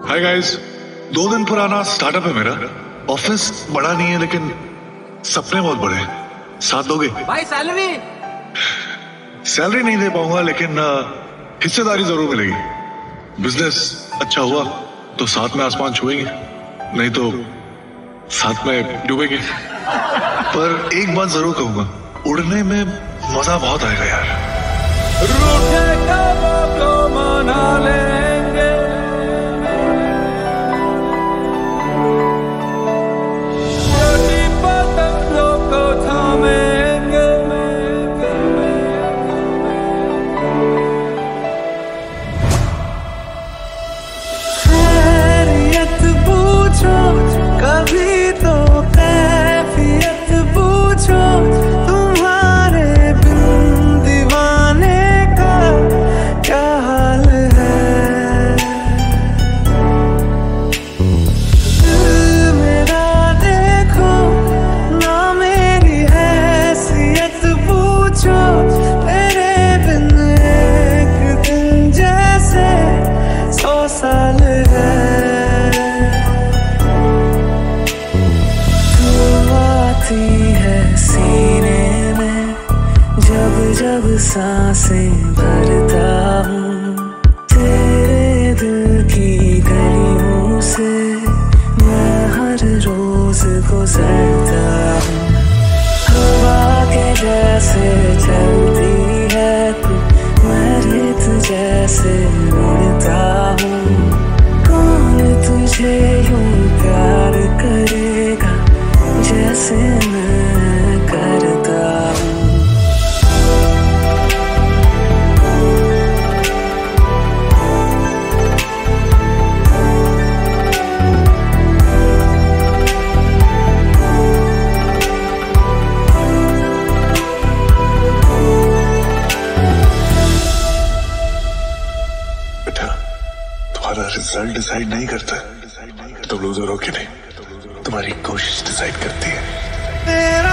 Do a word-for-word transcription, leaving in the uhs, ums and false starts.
Hi guys, दो दिन पुराना स्टार्टअप है मेरा। ऑफिस बड़ा नहीं है लेकिन सपने बहुत बड़े हैं। साथ दोगे? भाई सैलरी सैलरी नहीं दे पाऊंगा लेकिन uh, हिस्सेदारी जरूर मिलेगी। बिजनेस अच्छा हुआ तो साथ में आसमान छुएंगे, नहीं तो साथ में डूबेंगे। पर एक बात जरूर कहूंगा, उड़ने में मजा बहुत आएगा यार। रूठे ख्वाबों को मना लेंगे, छोटी पतंगों को थामेंगे, खैरियत पूछो कभी तो कैफियत पूछो, तुम्हारे बिन दीवाने का क्या हाल है। दिल मेरा देखो ना मेरी हैसियत पूछो, तेरे बिन एक दिन जैसे सौ साल है। है सीने में जब जब सांसें भरता हूँ, तेरे दिल की गलियों से मैं हर रोज गुजरता हूँ। हवा के जैसे चलती है तू, मैं रेत जैसे उड़ता हूँ। कौन तुझे यूं प्यार करेगा जैसे मैं करता हूँ। बेटा, तुम्हारा रिजल्ट डिसाइड नहीं करता तुम लूजर हो कि नहीं, तुम्हारी कोशिश डिसाइड करती है।